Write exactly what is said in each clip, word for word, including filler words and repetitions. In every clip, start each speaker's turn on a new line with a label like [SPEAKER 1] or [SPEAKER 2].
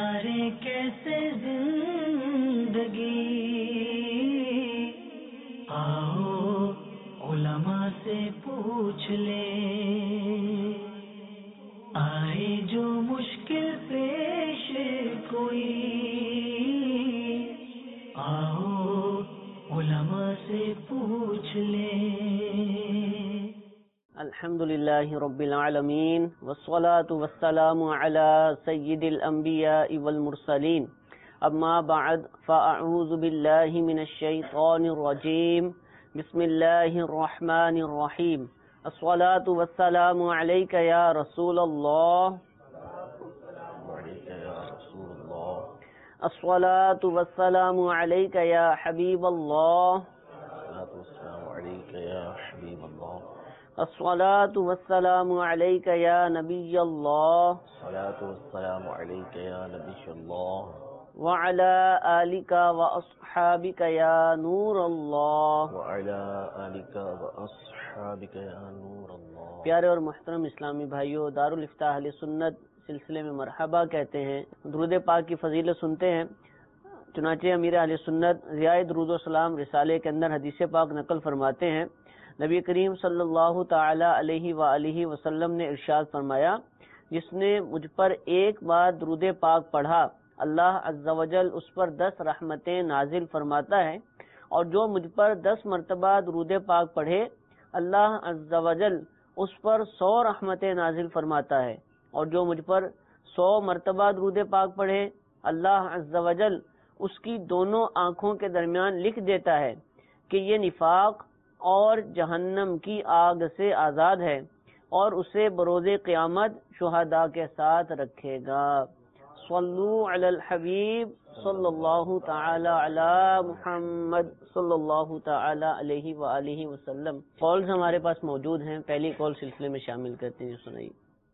[SPEAKER 1] گزارے کیسے زندگی، آؤ علماء سے پوچھ لیں، آئے جو مشکل پیش کوئی، آؤ علماء سے پوچھ لیں۔
[SPEAKER 2] الحمدللہ رب العالمین والصلاة والسلام علی سید الانبیاء والمرسلین، اما بعد فاعوذ باللہ من الشیطان الرجیم، بسم اللہ الرحمن الرحیم۔ الصلاة والسلام علیک یا رسول اللہ، الصلاة والسلام علیک یا حبیب اللہ، الصلاة والسلام علیک یا نبی اللہ،
[SPEAKER 3] الصلاة والسلام علیک یا نبی اللہ،
[SPEAKER 2] وعلی آلک واصحابک یا نور اللہ،
[SPEAKER 3] وعلی آلک واصحابک یا نور اللہ۔
[SPEAKER 2] پیارے اور محترم اسلامی بھائیوں، دارالافتاء اہل سنت سلسلے میں مرحبا کہتے ہیں، درود پاک کی فضیلت سنتے ہیں۔ چنانچہ امیر اہل سنت ضیاء درود و سلام رسالے کے اندر حدیث پاک نقل فرماتے ہیں، نبی کریم صلی اللہ تعالی علیہ وآلہ وسلم نے ارشاد فرمایا، جس نے مجھ پر ایک بار درود پاک پڑھا اللہ عز و جل اس پر دس رحمتیں نازل فرماتا ہے، اور جو مجھ پر دس مرتبہ درود پاک پڑھے اللہ عز و جل اس پر سو رحمتیں نازل فرماتا ہے، اور جو مجھ پر سو مرتبہ درود پاک پڑھے اللہ عز و جل اس کی دونوں آنکھوں کے درمیان لکھ دیتا ہے کہ یہ نفاق اور جہنم کی آگ سے آزاد ہے، اور اسے بروز قیامت شہداء کے ساتھ رکھے گا۔ صلو علی الحبیب صلی اللہ تعالی علی محمد صلی اللہ تعالی علیہ وآلہ وسلم۔ کالز ہمارے پاس موجود ہیں، پہلی کال سلسلے میں شامل کرتے ہیں، سنائیے۔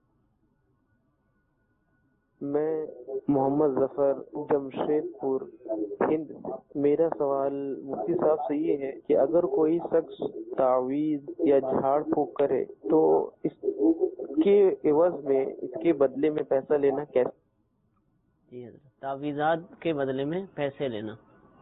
[SPEAKER 4] میں محمد ظفر جمشید پور ہند سے، میرا سوال مفتی صاحب سے یہ ہے کہ اگر کوئی شخص تعویذ یا جھاڑ پھونک کرے تو اس کے عوض میں اس کے بدلے میں پیسہ لینا کیسے؟
[SPEAKER 2] جی حضرت، تعویذات کے بدلے میں پیسے لینا۔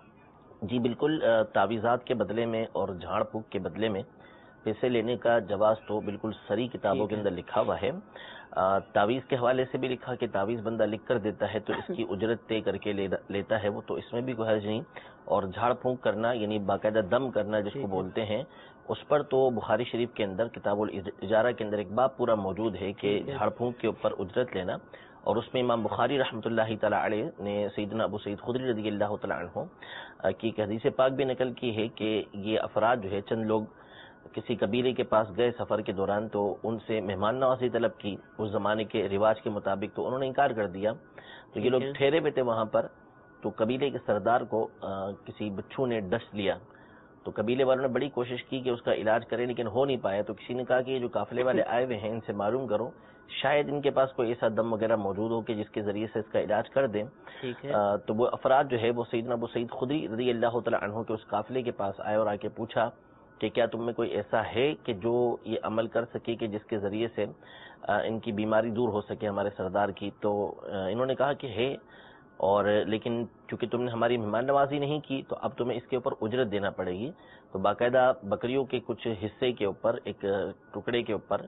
[SPEAKER 3] جی بالکل، تعویذات کے بدلے میں اور جھاڑ پھونک کے بدلے میں پیسے لینے کا جواز تو بالکل سری کتابوں کے اندر لکھا ہوا ہے۔ تعویذ کے حوالے سے بھی لکھا کہ تعویذ بندہ لکھ کر دیتا ہے تو اس کی اجرت طے کر کے لیتا ہے وہ، تو اس میں بھی کوئی حرج نہیں۔ اور جھاڑ پھونک کرنا یعنی باقاعدہ دم کرنا جس کو بولتے ہیں، اس پر تو بخاری شریف کے اندر کتاب الاجارہ کے اندر ایک باب پورا موجود ہے کہ جھاڑ پھونک کے اوپر اجرت لینا، اور اس میں امام بخاری رحمۃ اللہ تعالی علیہ نے سیدنا ابو سعید خدری رضی اللہ تعالی عنہ کی ایک حدیث پاک بھی نقل کی ہے کہ یہ افراد جو ہے، چند لوگ کسی قبیلے کے پاس گئے سفر کے دوران، تو ان سے مہمان نوازی طلب کی اس زمانے کے رواج کے مطابق، تو انہوں نے انکار کر دیا۔ تو یہ لوگ ٹھہرے ہوئے تھے وہاں پر، تو قبیلے کے سردار کو کسی بچھو نے ڈس لیا، تو قبیلے والوں نے بڑی کوشش کی کہ اس کا علاج کریں لیکن ہو نہیں پایا۔ تو کسی نے کہا کہ یہ جو قافلے والے آئے ہوئے ہیں ان سے معلوم کرو، شاید ان کے پاس کوئی ایسا دم وغیرہ موجود ہو کہ جس کے ذریعے سے اس کا علاج کر دیں۔ تو وہ افراد جو ہے وہ سیدنا ابو سعید خدری رضی اللہ تعالی عنہ کے اس قافلے کے پاس آئے اور آ کے پوچھا کہ کیا تم میں کوئی ایسا ہے کہ جو یہ عمل کر سکے کہ جس کے ذریعے سے ان کی بیماری دور ہو سکے ہمارے سردار کی؟ تو انہوں نے کہا کہ ہے، اور لیکن چونکہ تم نے ہماری مہمان نوازی نہیں کی تو اب تمہیں اس کے اوپر اجرت دینا پڑے گی۔ تو باقاعدہ بکریوں کے کچھ حصے کے اوپر، ایک ٹکڑے کے اوپر،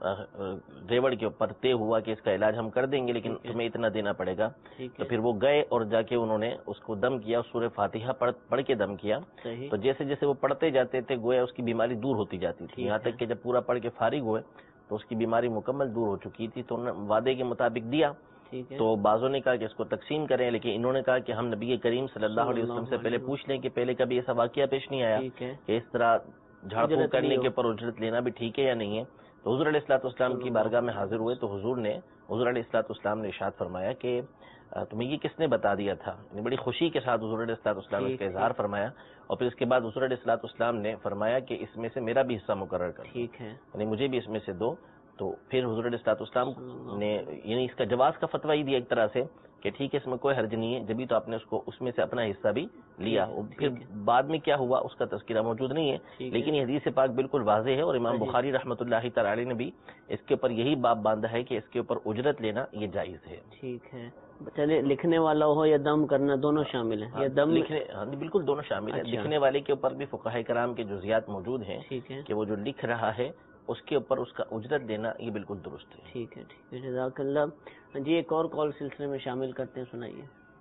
[SPEAKER 3] ریوڑ کے اوپر طے ہوا کہ اس کا علاج ہم کر دیں گے لیکن تمہیں اتنا دینا پڑے گا۔ تو پھر وہ گئے اور جا کے انہوں نے اس کو دم کیا، سورہ فاتحہ پڑھ پڑھ کے دم کیا۔ تو جیسے جیسے وہ پڑھتے جاتے تھے گویا اس کی بیماری دور ہوتی جاتی تھی، یہاں تک کہ جب پورا پڑھ کے فارغ ہوئے تو اس کی بیماری مکمل دور ہو چکی تھی۔ تو انہوں نے وعدے کے مطابق دیا۔ تو بعضوں نے کہا کہ اس کو تقسیم کریں، لیکن انہوں نے کہا کہ ہم نبی کریم صلی اللہ علیہ وسلم سے پہلے پوچھ لیں کہ پہلے کبھی ایسا واقعہ پیش نہیں آیا کہ اس طرح جھاڑ پھونک کرنے کے اوپر اجرت لینا بھی ٹھیک ہے یا نہیں ہے۔ تو حضور علیہ الصلوۃ والسلام کی بارگاہ میں حاضر ہوئے تو حضور نے حضور علیہ الصلوۃ والسلام نے ارشاد فرمایا کہ تمہیں یہ کس نے بتا دیا تھا؟ یعنی بڑی خوشی کے ساتھ حضور علیہ الصلوۃ والسلام نے اس کا اظہار فرمایا، اور پھر اس کے بعد حضور علیہ الصلوۃ والسلام نے فرمایا کہ اس میں سے میرا بھی حصہ مقرر کر، ٹھیک ہے، یعنی مجھے بھی اس میں سے دو۔ تو پھر حضور علیہ الصلوۃ والسلام نے یعنی اس کا جواز کا فتویٰ ہی دیا ایک طرح سے کہ ٹھیک ہے اس میں کوئی حرج نہیں ہے، جبھی تو آپ نے اس کو اس میں سے اپنا حصہ بھی لیا۔ پھر بعد میں کیا ہوا اس کا تذکرہ موجود نہیں ہے، لیکن یہ حدیث پاک بالکل واضح ہے، اور امام بخاری رحمۃ اللہ تعالی علیہ نے بھی اس کے اوپر یہی باب باندھا ہے کہ اس کے اوپر اجرت لینا یہ جائز ہے۔
[SPEAKER 2] ٹھیک ہے، چلے لکھنے والا ہو یا دم کرنا دونوں شامل ہیں؟ یا دم
[SPEAKER 3] لکھنے ہاں بالکل دونوں شامل ہیں. لکھنے والے کے اوپر بھی فقہاء کرام کے جزیات موجود ہیں
[SPEAKER 2] ٹھیک ہے
[SPEAKER 3] کہ وہ جو لکھ رہا ہے اس کے اوپر اس کا اجرت دینا یہ بالکل درست ہے.
[SPEAKER 2] ٹھیک ہے ٹھیک ہے جزاک اللہ. جی ایک اور کال سلسلے میں شامل کرتے ہیں, سنائیے.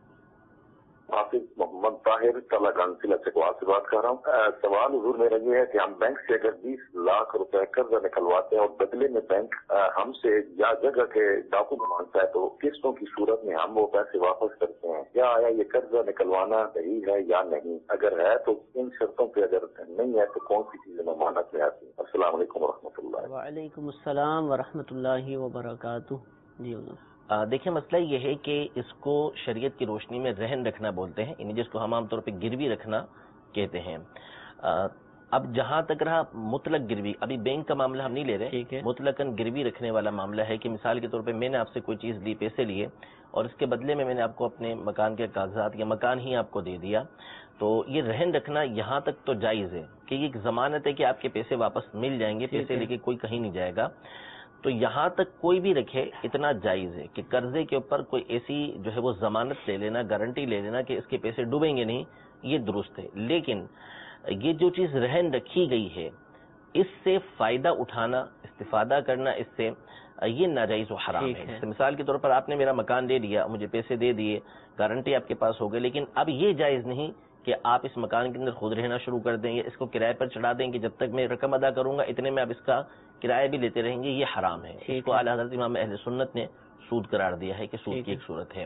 [SPEAKER 5] حافظ محمد طاہر کلا کانسل چکوال سے بات کر رہا ہوں. سوال حضور میرا یہ ہے کہ ہم بینک سے اگر بیس لاکھ روپے قرضہ نکلواتے ہیں اور بدلے میں بینک ہم سے یا جگہ کے ڈاکومنٹ مانگتا ہے تو قسطوں کی صورت میں ہم وہ پیسے واپس کرتے ہیں. کیا آیا یہ قرضہ نکلوانا صحیح ہے یا نہیں؟ اگر ہے تو ان شرطوں پہ اگر نہیں ہے تو کون سی چیزیں ممانعت میں آتی ہیں؟ السلام علیکم ورحمۃ اللہ.
[SPEAKER 2] وعلیکم السلام ورحمۃ اللہ وبرکاتہ. جی حضور.
[SPEAKER 3] دیکھیں مسئلہ یہ ہے کہ اس کو شریعت کی روشنی میں رہن رکھنا بولتے ہیں, یعنی جس کو ہم عام طور پہ گروی رکھنا کہتے ہیں. اب جہاں تک رہا مطلق گروی, ابھی بینک کا معاملہ ہم نہیں لے رہے, مطلقاً گروی رکھنے والا معاملہ ہے کہ مثال کے طور پہ میں نے آپ سے کوئی چیز لی, پیسے لیے, اور اس کے بدلے میں میں نے آپ کو اپنے مکان کے کاغذات یا مکان ہی آپ کو دے دیا, تو یہ رہن رکھنا یہاں تک تو جائز ہے کہ یہ ایک ضمانت ہے کہ آپ کے پیسے واپس مل جائیں گے, پیسے لے کے کوئی کہیں نہیں جائے گا. تو یہاں تک کوئی بھی رکھے اتنا جائز ہے کہ قرضے کے اوپر کوئی ایسی جو ہے وہ ضمانت لے لینا, گارنٹی لے لینا کہ اس کے پیسے ڈوبیں گے نہیں, یہ درست ہے. لیکن یہ جو چیز رہن رکھی گئی ہے اس سے فائدہ اٹھانا, استفادہ کرنا اس سے, یہ ناجائز و حرام ہے. مثال کے طور پر آپ نے میرا مکان دے دیا, مجھے پیسے دے دیے, گارنٹی آپ کے پاس ہو گئی, لیکن اب یہ جائز نہیں کہ آپ اس مکان کے اندر خود رہنا شروع کر دیں یا اس کو کرائے پر چڑھا دیں کہ جب تک میں رقم ادا کروں گا اتنے میں اب اس کا کرایہ بھی لیتے رہیں گے. یہ حرام ہے. اس کو اعلیٰ حضرت امام اہل سنت نے سود قرار دیا ہے کہ سود کی ایک صورت ہے.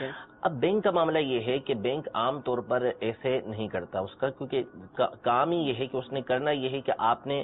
[SPEAKER 3] اب بینک کا معاملہ یہ ہے کہ بینک عام طور پر ایسے نہیں کرتا اس کا, کیونکہ کام ہی یہ ہے کہ اس نے کرنا یہ ہے کہ آپ نے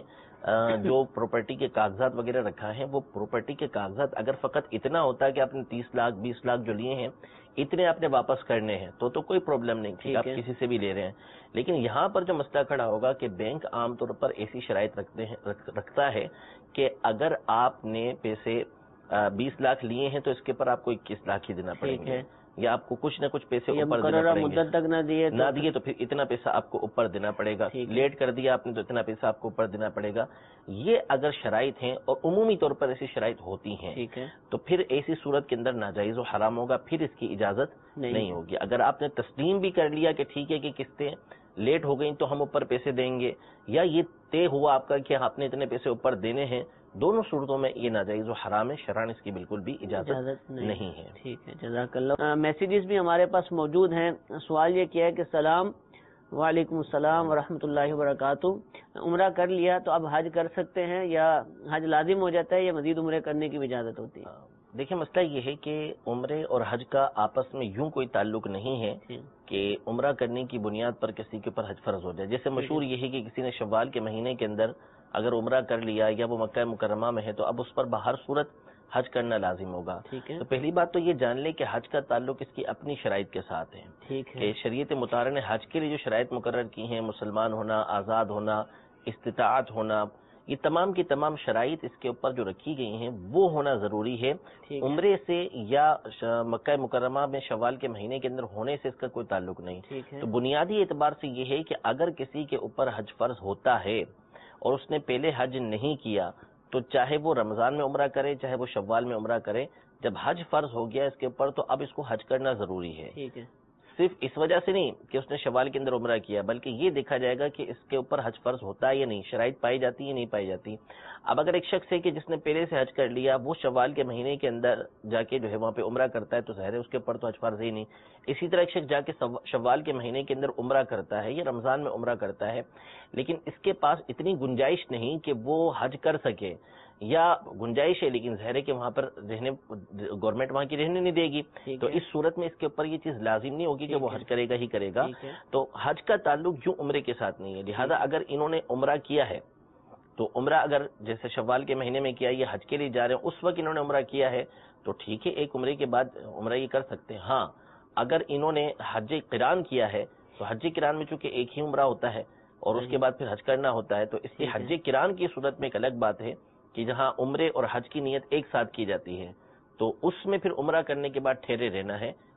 [SPEAKER 3] جو پراپرٹی کے کاغذات وغیرہ رکھا ہے, وہ پراپرٹی کے کاغذات اگر فقط اتنا ہوتا ہے کہ آپ نے تیس لاکھ بیس لاکھ جو لیے ہیں اتنے آپ نے واپس کرنے ہیں تو تو کوئی پرابلم نہیں کہ آپ کسی سے بھی لے رہے ہیں. لیکن یہاں پر جو مسئلہ کھڑا ہوگا کہ بینک عام طور پر ایسی شرائط رکھتے ہیں رکھتا ہے کہ اگر آپ نے پیسے بیس لاکھ لیے ہیں تو اس کے اوپر آپ کو اکیس لاکھ ہی دینا پڑیں گے, یا آپ کو کچھ نہ کچھ پیسے اوپر دینا پڑیں گے.
[SPEAKER 2] مدت تک نہ دیے
[SPEAKER 3] نہ دیے تو پھر اتنا پیسہ آپ کو اوپر دینا پڑے گا. لیٹ کر دیا آپ نے تو اتنا پیسہ آپ کو اوپر دینا پڑے گا. یہ اگر شرائط ہیں, اور عمومی طور پر ایسی شرائط ہوتی ہیں, تو پھر ایسی صورت کے اندر ناجائز و حرام ہوگا, پھر اس کی اجازت نہیں ہوگی. اگر آپ نے تسلیم بھی کر لیا کہ ٹھیک ہے کہ قسطیں لیٹ ہو گئیں تو ہم اوپر پیسے دیں گے, یا یہ طے ہوا آپ کا کہ آپ نے اتنے پیسے اوپر دینے ہیں, دونوں صورتوں میں یہ ناجائز و حرام ہے. شرعاً اس کی بالکل بھی اجازت نہیں ہے.
[SPEAKER 2] ٹھیک ہے جزاک اللہ. میسیجز بھی ہمارے پاس موجود ہیں. سوال یہ کیا ہے کہ سلام, وعلیکم السلام ورحمۃ اللہ وبرکاتہ. عمرہ کر لیا تو اب حج کر سکتے ہیں یا حج لازم ہو جاتا ہے یا مزید عمرے کرنے کی بھی اجازت ہوتی ہے؟
[SPEAKER 3] دیکھیں مسئلہ یہ ہے کہ عمرے اور حج کا آپس میں یوں کوئی تعلق نہیں ہے کہ عمرہ کرنے کی بنیاد پر کسی کے اوپر حج فرض ہو جائے. جیسے مشہور یہ ہے کہ کسی نے شوال کے مہینے کے اندر اگر عمرہ کر لیا یا وہ مکہ مکرمہ میں ہے تو اب اس پر بہر صورت حج کرنا لازم ہوگا. تو پہلی بات تو یہ جان لے کہ حج کا تعلق اس کی اپنی شرائط کے ساتھ ہے کہ شریعت مطہرہ نے حج کے لیے جو شرائط مقرر کی ہیں, مسلمان ہونا, آزاد ہونا, استطاعت ہونا, یہ تمام کی تمام شرائط اس کے اوپر جو رکھی گئی ہیں وہ ہونا ضروری ہے. عمرے سے یا مکہ مکرمہ میں شوال کے مہینے کے اندر ہونے سے اس کا کوئی تعلق نہیں. تو بنیادی اعتبار سے یہ ہے کہ اگر کسی کے اوپر حج فرض ہوتا ہے اور اس نے پہلے حج نہیں کیا تو چاہے وہ رمضان میں عمرہ کرے چاہے وہ شوال میں عمرہ کرے, جب حج فرض ہو گیا اس کے اوپر تو اب اس کو حج کرنا ضروری ہے. صرف اس وجہ سے نہیں کہ اس نے شوال کے اندر عمرہ کیا, بلکہ یہ دیکھا جائے گا کہ اس کے اوپر حج فرض ہوتا ہے یا نہیں, شرائط پائی جاتی ہے نہیں پائی جاتی. اب اگر ایک شخص ہے کہ جس نے پہلے سے حج کر لیا, وہ شوال کے مہینے کے اندر جا کے جو ہے وہاں پہ عمرہ کرتا ہے تو ظاہر ہے اس کے اوپر تو حج فرض ہی نہیں. اسی طرح ایک شخص جا کے شوال کے مہینے کے اندر عمرہ کرتا ہے یا رمضان میں عمرہ کرتا ہے, لیکن اس کے پاس اتنی گنجائش نہیں کہ وہ حج کر سکے, یا گنجائش ہے لیکن ظاہر ہے کہ وہاں پر رہنے گورنمنٹ وہاں کی رہنے نہیں دے گی, تو اس صورت میں اس کے اوپر یہ چیز لازم نہیں ہوگی کہ وہ حج کرے گا ہی کرے گا. تو حج کا تعلق یوں عمرے کے ساتھ نہیں ہے. لہذا اگر انہوں نے عمرہ کیا ہے تو عمرہ اگر جیسے شوال کے مہینے میں کیا, یہ حج کے لیے جا رہے ہیں, اس وقت انہوں نے عمرہ کیا ہے تو ٹھیک ہے, ایک عمرے کے بعد عمرہ یہ کر سکتے ہیں. ہاں اگر انہوں نے حج قران کیا ہے تو حج قران میں چونکہ ایک ہی عمرہ ہوتا ہے اور اس کے بعد پھر حج کرنا ہوتا ہے, تو اس لیے حج قران کی صورت میں ایک الگ بات ہے کہ جہاں عمرے اور حج کی نیت ایک ساتھ کی جاتی ہے تو اس میں پھر عمرہ کرنے کے بعد ٹھہرے رہنا ہے,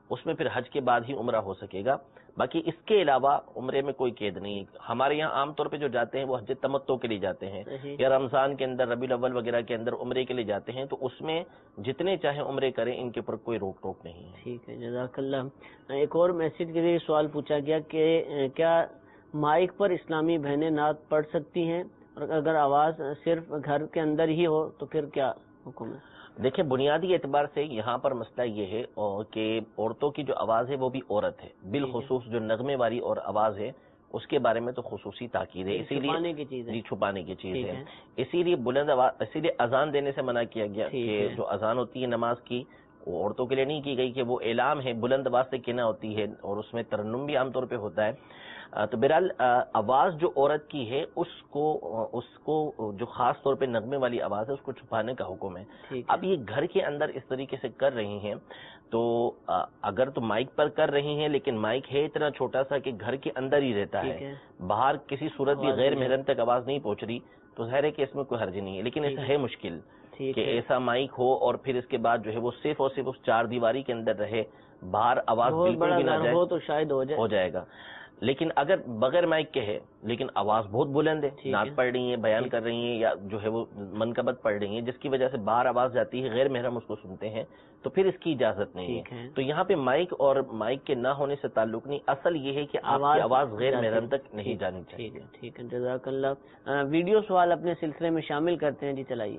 [SPEAKER 3] اس میں پھر حج کے بعد ہی عمرہ ہو سکے گا. باقی اس کے علاوہ عمرے میں کوئی قید نہیں. ہمارے یہاں عام طور پہ جو جاتے ہیں وہ حج تمتع کے لیے جاتے ہیں یا رمضان کے اندر ربیع الاول وغیرہ کے اندر عمرے کے لیے جاتے ہیں, تو اس میں جتنے چاہیں عمرے کریں, ان کے اوپر کوئی روک ٹوک نہیں ہے.
[SPEAKER 2] ٹھیک ہے, جزاک اللہ. ایک اور میسج کے لیے سوال پوچھا گیا کہ کیا مائک پر اسلامی بہنیں نعت پڑھ سکتی ہیں, اور اگر آواز صرف گھر کے اندر ہی ہو تو پھر کیا حکم ہے؟
[SPEAKER 3] دیکھیں, بنیادی اعتبار سے یہاں پر مسئلہ یہ ہے کہ عورتوں کی جو آواز ہے وہ بھی عورت ہے, بالخصوص جو نغمے والی اور آواز ہے اس کے بارے میں تو خصوصی تاکید ہے, اسی لیے جی چھپانے کی چیز ہے, اسی لیے بلند آواز, اسی لیے اذان دینے سے منع کیا گیا کہ جو اذان ہوتی ہے نماز کی وہ عورتوں کے لیے نہیں کی گئی کہ وہ اعلام ہے, بلند آواز سے کہنا ہوتی ہے, اور اس میں ترنم بھی عام طور پہ ہوتا ہے. تو بہرحال آواز جو عورت کی ہے اس کو اس کو جو خاص طور پہ نغمے والی آواز ہے اس کو چھپانے کا حکم ہے. اب یہ گھر کے اندر اس طریقے سے کر رہی ہیں تو اگر تو مائک پر کر رہی ہیں, لیکن مائک ہے اتنا چھوٹا سا کہ گھر کے اندر ہی رہتا ہے, باہر کسی صورت بھی غیر محرم تک آواز نہیں پہنچ رہی, تو ظاہر ہے کہ اس میں کوئی حرج نہیں ہے. لیکن ایسا ہے مشکل کہ ایسا مائک ہو اور پھر اس کے بعد جو ہے وہ صرف اور صرف اس چار دیواری کے اندر رہے, باہر آواز بالکل بھی نہ جائے
[SPEAKER 2] تو شاید ہو
[SPEAKER 3] جائے گا. لیکن اگر بغیر مائک کے ہے لیکن آواز بہت بلند ہے, نعت پڑھ رہی ہیں, بیان کر رہی ہیں, یا جو ہے وہ منقبت پڑھ رہی ہیں, جس کی وجہ سے باہر آواز جاتی ہے, غیر محرم اس کو سنتے ہیں, تو پھر اس کی اجازت نہیں ہے. تو یہاں پہ مائک اور مائک کے نہ ہونے سے تعلق نہیں, اصل یہ ہے کہ آپ کی آواز غیر محرم تک نہیں جانی چاہیے.
[SPEAKER 2] ٹھیک ہے, جزاک اللہ. ویڈیو سوال اپنے سلسلے میں شامل کرتے ہیں, جی چلائیے.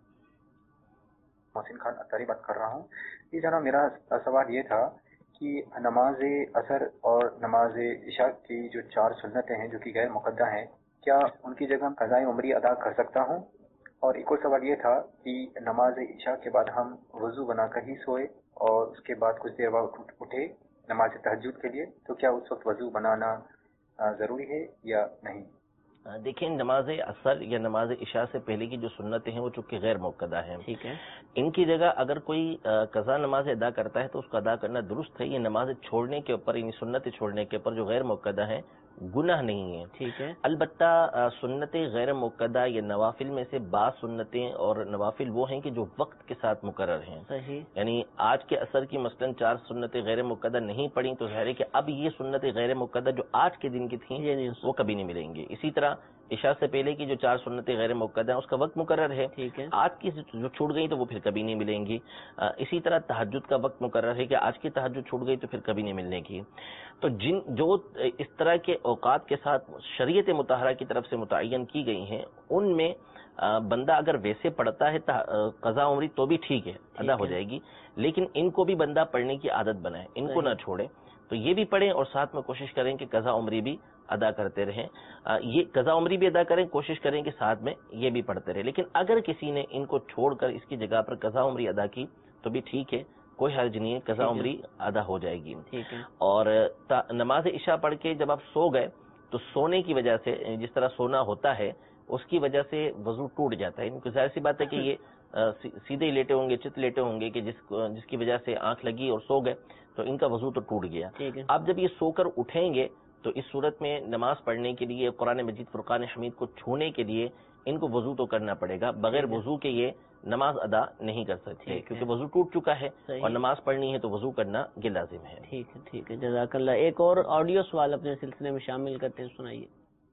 [SPEAKER 6] محسن خان اطہری بات کر رہا ہوں. یہ جناب میرا سوال یہ تھا کہ نماز اثر اور نماز عشاء کی جو چار سنتیں ہیں جو کہ غیر مقدہ ہیں, کیا ان کی جگہ قضائے عمری ادا کر سکتا ہوں؟ اور ایک اور سوال یہ تھا کہ نماز عشاء کے بعد ہم وضو بنا کر ہی سوئے اور اس کے بعد کچھ دیر بعد اٹھے نماز تہجد کے لیے, تو کیا اس وقت وضو بنانا ضروری ہے یا نہیں؟
[SPEAKER 3] دیکھیں, نماز اثر یا نماز عشاء سے پہلے کی جو سنتیں ہیں وہ چونکہ غیر موقدہ ہیں, ٹھیک ہے, ان کی جگہ اگر کوئی قضا نماز ادا کرتا ہے تو اس کو ادا کرنا درست ہے. یہ نماز چھوڑنے کے اوپر, یعنی سنتیں چھوڑنے کے اوپر جو غیر موقدہ ہیں گناہ نہیں ہے, ٹھیک ہے. البتہ سنتیں غیر موقدہ یا نوافل میں سے بعض سنتیں اور نوافل وہ ہیں کہ جو وقت کے ساتھ مقرر ہیں, صحیح, یعنی آج کے اثر کی مثلاً چار سنتیں غیر موقدہ نہیں پڑیں تو ظاہر ہے کہ اب یہ سنتیں غیر موقدہ جو آج کے دن کی تھیں وہ کبھی نہیں ملیں گی. اسی طرح عشاء سے پہلے کی جو چار سنتیں غیر موقدہ ہیں اس کا وقت مقرر ہے, ٹھیک ہے, آج کی جو چھوٹ گئی تو وہ پھر کبھی نہیں ملیں گی. اسی طرح تہجد کا وقت مقرر ہے کہ آج کی تہجد چھوٹ گئی تو پھر کبھی نہیں ملنے کی. تو جن جو اس طرح کے اوقات کے ساتھ شریعت مطہرہ کی طرف سے متعین کی گئی ہیں ان میں بندہ اگر ویسے پڑھتا ہے قضا عمری تو بھی ٹھیک ہے, ادا ہو جائے گی, لیکن ان کو بھی بندہ پڑھنے کی عادت بنائے, ان کو نہ چھوڑے. تو یہ بھی پڑھیں اور ساتھ میں کوشش کریں کہ قضا عمری بھی ادا کرتے رہیں. یہ قضا عمری بھی ادا کریں, کوشش کریں کہ ساتھ میں یہ بھی پڑھتے رہیں. لیکن اگر کسی نے ان کو چھوڑ کر اس کی جگہ پر قضا عمری ادا کی تو بھی ٹھیک ہے, کوئی حرج نہیں ہے, قضا عمری ادا ہو جائے گی. اور نماز عشاء پڑھ کے جب آپ سو گئے تو سونے کی وجہ سے, جس طرح سونا ہوتا ہے اس کی وجہ سے وضو ٹوٹ جاتا ہے. کیونکہ ظاہر سی بات ہے کہ یہ سیدھے ہی لیٹے ہوں گے, چت لیٹے ہوں گے کہ جس جس کی وجہ سے آنکھ لگی اور سو گئے تو ان کا وضو تو ٹوٹ گیا. اب جب یہ سو کر اٹھیں گے تو اس صورت میں نماز پڑھنے کے لیے, قرآن مجید فرقان حمید کو چھونے کے لیے ان کو وضو تو کرنا پڑے گا. بغیر وضو کے یہ نماز ادا نہیں کر سکتے کیونکہ وضو ٹوٹ چکا ہے اور نماز پڑھنی ہے تو وضو کرنا یہ لازم ہے.
[SPEAKER 2] ٹھیک ہے, ٹھیک ہے, جزاک اللہ. ایک اور آڈیو سوال اپنے سلسلے میں شامل کرتے ہیں, سنائیے.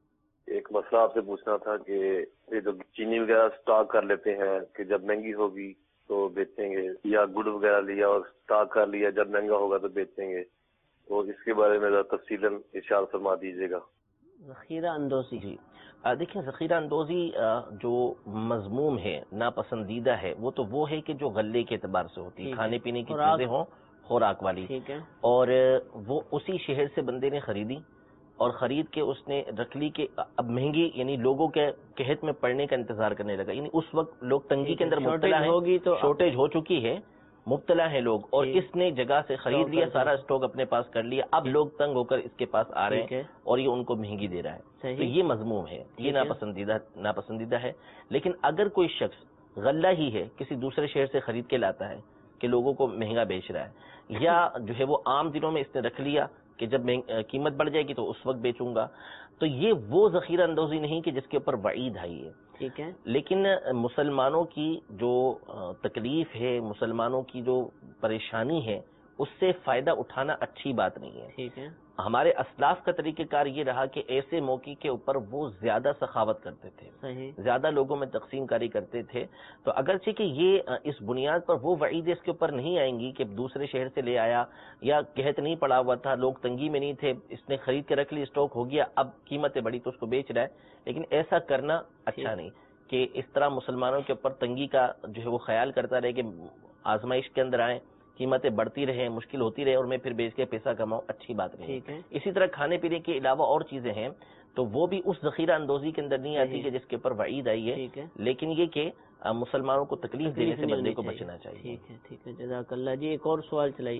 [SPEAKER 5] ایک مسئلہ آپ سے پوچھنا تھا کہ یہ جو چینی وغیرہ اسٹاک کر لیتے ہیں کہ جب مہنگی ہوگی تو بیچیں گے, یا گڑ وغیرہ لیا اور اسٹاک کر لیا جب مہنگا ہوگا تو بیچیں گے, تو اس کے بارے میں تفصیلاً ارشاد فرما دیجیے گا.
[SPEAKER 2] ذخیرہ اندوزی,
[SPEAKER 3] جی دیکھیں, ذخیرہ اندوزی جو مذموم ہے, ناپسندیدہ ہے, وہ تو وہ ہے کہ جو غلے کے اعتبار سے ہوتی ہے, کھانے پینے کی چیزیں ہوں خوراک والی, ٹھیک ہے, اور وہ اسی شہر سے بندے نے خریدی اور خرید کے اس نے رکھ لی کہ اب مہنگی, یعنی لوگوں کے قحط میں پڑنے کا انتظار کرنے لگا. یعنی اس وقت لوگ تنگی کے اندر مبتلا ہیں, شارٹیج ہو چکی ہے, مبتلا ہیں لوگ, اور اس نے جگہ سے خرید لیا, سارا اسٹاک اپنے پاس کر لیا. اب لوگ تنگ ہو کر اس کے پاس آ رہے ہیں اور یہ ان کو مہنگی دے رہا ہے, تو یہ مذموم ہے, یہ ناپسندیدہ ناپسندیدہ ہے. لیکن اگر کوئی شخص غلہ ہی ہے کسی دوسرے شہر سے خرید کے لاتا ہے کہ لوگوں کو مہنگا بیچ رہا ہے, یا جو ہے وہ عام دنوں میں اس نے رکھ لیا کہ جب قیمت بڑھ جائے گی تو اس وقت بیچوں گا, تو یہ وہ ذخیرہ اندوزی نہیں کہ جس کے اوپر وعید آئی ہے, ٹھیک ہے. لیکن مسلمانوں کی جو تکلیف ہے, مسلمانوں کی جو پریشانی ہے, اس سے فائدہ اٹھانا اچھی بات نہیں ہے.
[SPEAKER 2] ٹھیک ہے.
[SPEAKER 3] ہمارے اسلاف کا طریقہ کار یہ رہا کہ ایسے موقع کے اوپر وہ زیادہ سخاوت کرتے تھے,
[SPEAKER 2] صحیح,
[SPEAKER 3] زیادہ لوگوں میں تقسیم کاری کرتے تھے. تو اگرچہ کہ یہ اس بنیاد پر وہ وعید اس کے اوپر نہیں آئیں گی کہ دوسرے شہر سے لے آیا یا قحط نہیں پڑا ہوا تھا, لوگ تنگی میں نہیں تھے, اس نے خرید کے رکھ لی, اسٹاک ہو گیا, اب قیمتیں بڑی تو اس کو بیچ رہا ہے. لیکن ایسا کرنا اچھا نہیں کہ اس طرح مسلمانوں کے اوپر تنگی کا جو ہے وہ خیال کرتا رہے کہ آزمائش کے اندر آئیں, قیمتیں بڑھتی رہیں, مشکل ہوتی رہے اور میں پھر بیچ کے پیسہ کماؤں, اچھی بات نہیں ہے. اسی طرح کھانے پینے کے علاوہ اور چیزیں ہیں تو وہ بھی اس ذخیرہ اندوزی کے اندر نہیں آتی کہ جس کے اوپر وعید آئی ہے, لیکن یہ کہ مسلمانوں کو تکلیف دینے سے بندے کو بچنا چاہیے.
[SPEAKER 2] ٹھیک ہے, ٹھیک ہے, جزاک اللہ. جی ایک اور سوال چلائیے.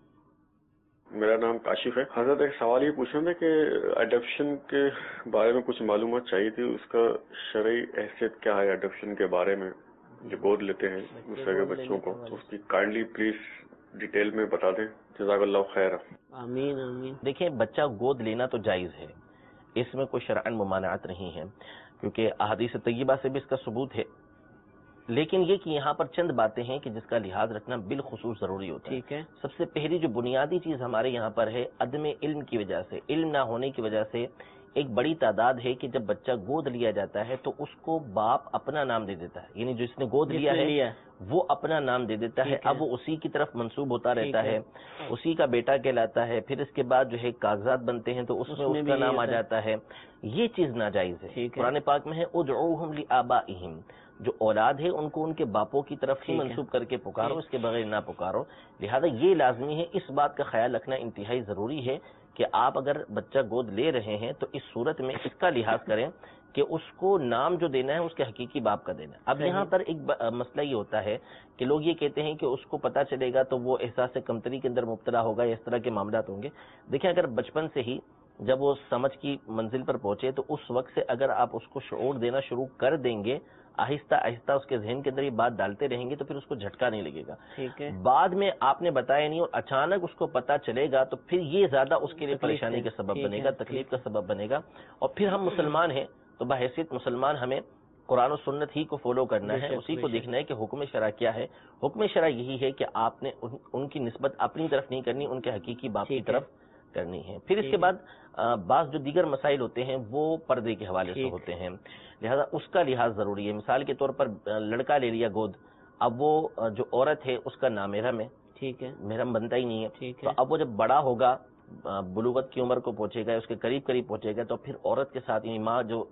[SPEAKER 7] میرا نام کاشف ہے. حضرت ایک سوال یہ پوچھنا تھا کہ اڈاپشن کے بارے میں کچھ معلومات چاہیے تھی, اس کا شرعی حیثیت کیا ہے اڈاپشن کے بارے میں, جو گود لیتے ہیں دوسرے کے بچوں کو, اس کی کائنڈلی پلیز ڈیٹیل میں بتا دیں. جزاک اللہ خیر.
[SPEAKER 2] آمین آمین.
[SPEAKER 3] دیکھیں بچہ گود لینا تو جائز ہے, اس میں کوئی شرعاً ممانعت نہیں ہے کیونکہ احادیث طیبہ سے بھی اس کا ثبوت ہے, لیکن یہ کہ یہاں پر چند باتیں ہیں کہ جس کا لحاظ رکھنا بالخصوص ضروری ہوتا ہے.
[SPEAKER 2] ٹھیک ہے.
[SPEAKER 3] سب سے پہلی جو بنیادی چیز ہمارے یہاں پر ہے, عدم علم کی وجہ سے, علم نہ ہونے کی وجہ سے ایک بڑی تعداد ہے کہ جب بچہ گود لیا جاتا ہے تو اس کو باپ اپنا نام دے دیتا ہے, یعنی جو اس نے گود لیا ہے وہ اپنا نام دے دیتا ہے. اب وہ اسی کی طرف منسوب ہوتا رہتا ہے, اسی کا بیٹا کہلاتا ہے. پھر اس کے بعد جو ہے کاغذات بنتے ہیں تو اس میں اس کا نام آ جاتا ہے. یہ چیز ناجائز ہے. قرآن پاک میں ہے ادعوہم لآبائہم, جو اولاد ہے ان کو ان کے باپوں کی طرف ہی منسوب کر کے پکارو, اس کے بغیر نہ پکارو. لہذا یہ لازمی ہے, اس بات کا خیال رکھنا انتہائی ضروری ہے کہ آپ اگر بچہ گود لے رہے ہیں تو اس صورت میں اس کا لحاظ کریں کہ اس کو نام جو دینا ہے اس کے حقیقی باپ کا دینا ہے. اب یہاں پر ایک مسئلہ یہ ہوتا ہے کہ لوگ یہ کہتے ہیں کہ اس کو پتہ چلے گا تو وہ احساس کمتری کے اندر مبتلا ہوگا, یا اس طرح کے معاملات ہوں گے. دیکھیں اگر بچپن سے ہی جب وہ سمجھ کی منزل پر پہنچے تو اس وقت سے اگر آپ اس کو شعور دینا شروع کر دیں گے, آہستہ آہستہ اس کے ذہن کے اندر یہ بات ڈالتے رہیں گے تو پھر اس کو جھٹکا نہیں لگے گا. بعد میں آپ نے بتایا نہیں اور اچانک اس کو پتا چلے گا تو پھر یہ زیادہ اس کے لیے پریشانی کا سبب بنے گا, تکلیف کا سبب بنے گا. اور پھر ہم مسلمان ہیں تو بحیثیت مسلمان ہمیں قرآن و سنت ہی کو فالو کرنا ہے, اسی کو دیکھنا ہے کہ حکم شرع کیا ہے. حکم شرع یہی ہے کہ آپ نے ان کی نسبت اپنی طرف نہیں کرنی, ان کے حقیقی باپ کی طرف کرنی ہے. پھر اس کے بعد بعض جو دیگر مسائل ہوتے ہیں وہ پردے کے حوالے سے ہوتے ہیں, لہذا اس کا لحاظ ضروری ہے. مثال کے طور پر لڑکا لے لیا گود, اب وہ جو عورت ہے اس کا نامحرم ہے, ٹھیک ہے, محرم بنتا ہی نہیں ہے. تو اب وہ جب بڑا ہوگا, بلوغت کی عمر کو پہنچے گا, اس کے قریب قریب پہنچے گا, تو پھر عورت کے ساتھ یعنی ماں جو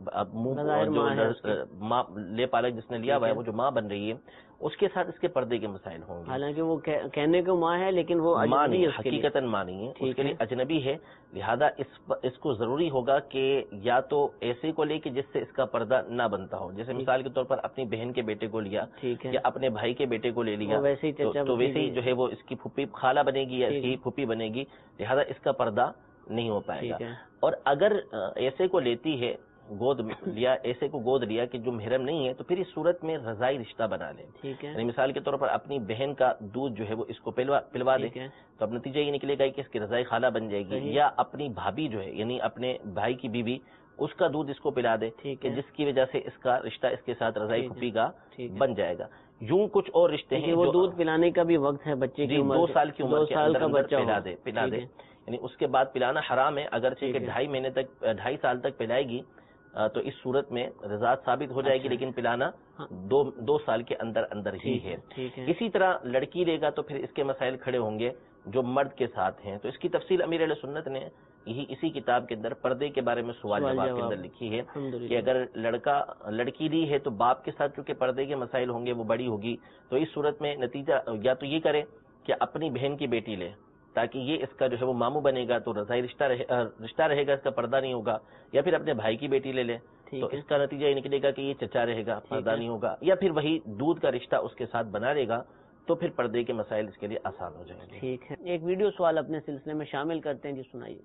[SPEAKER 3] ماں لے پالک جس نے لیا ہوا ہے وہ جو ماں بن رہی ہے اس کے ساتھ اس کے پردے کے مسائل ہوں گے.
[SPEAKER 2] حالانکہ وہ کہنے کو ماں ہے لیکن وہ
[SPEAKER 3] ماں نہیں, حقیقتاً ماں نہیں ہے, اس کے لیے اجنبی ہے. لہذا اس اس کو ضروری ہوگا کہ یا تو ایسے کو لے کہ جس سے اس کا پردہ نہ بنتا ہو, جیسے مثال کے طور پر اپنی بہن کے بیٹے کو لیا یا اپنے بھائی کے بیٹے کو لے لیا تو ویسے ہی جو ہے وہ اس کی پھوپھی خالہ بنے گی یا اس کی پھوپھی بنے گی, لہذا اس کا پردہ نہیں ہو پائے گا. اور اگر ایسے کو لیتی ہے گود لیا, ایسے کو گود لیا کہ جو محرم نہیں ہے, تو پھر اس صورت میں رضائی رشتہ بنا لیں. یعنی مثال کے طور پر اپنی بہن کا دودھ جو ہے وہ اس کو پلوا پلوا دے تو اب نتیجہ یہ نکلے گا کہ اس کی رضائی خالہ بن جائے گی. یا اپنی بھابھی جو ہے یعنی اپنے بھائی کی بیوی, اس کا دودھ اس کو پلا دے کہ جس کی وجہ سے اس کا رشتہ اس کے ساتھ رضائی پھوپھی کا بن جائے گا. یوں کچھ اور رشتے ہیں.
[SPEAKER 2] وہ دودھ پلانے کا بھی وقت ہے بچے کی
[SPEAKER 3] دو سال کی عمر کے اندر پلا دے پلا دے یعنی اس کے بعد پلانا حرام ہے, اگرچہ کہ ڈھائی مہینے تک ڈھائی سال تک پلائے گی تو اس صورت میں رضاعت ثابت ہو جائے گی, لیکن پلانا دو دو سال کے اندر اندر ہی ہے. اسی طرح لڑکی لے گا تو پھر اس کے مسائل کھڑے ہوں گے جو مرد کے ساتھ ہیں. تو اس کی تفصیل امیر اہل سنت نے یہی اسی کتاب کے اندر پردے کے بارے میں سوال جواب کے اندر لکھی ہے کہ اگر لڑکا لڑکی لی ہے تو باپ کے ساتھ چونکہ پردے کے مسائل ہوں گے, وہ بڑی ہوگی, تو اس صورت میں نتیجہ یا تو یہ کرے کہ اپنی بہن کی بیٹی لے تاکہ یہ اس کا جو ہے وہ ماموں بنے گا تو رضائی رشتہ رہے رشتہ رہے گا, اس کا پردہ نہیں ہوگا. یا پھر اپنے بھائی کی بیٹی لے لے تو اس کا نتیجہ یہ نکلے گا کہ یہ چچا رہے گا, پردہ نہیں ہوگا. یا پھر وہی دودھ کا رشتہ اس کے ساتھ بنا رہے گا تو پھر پردے کے مسائل اس کے لیے آسان ہو جائیں گے.
[SPEAKER 2] ٹھیک ہے, ایک ویڈیو سوال اپنے سلسلے میں شامل کرتے ہیں, جی سنائیے.